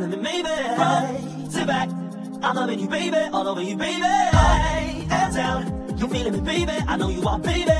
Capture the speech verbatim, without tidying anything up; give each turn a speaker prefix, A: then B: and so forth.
A: feeling me, maybe. Front to back, I'm loving you, baby. All over you, baby. Up and down, you feeling me, baby. I know you are, baby.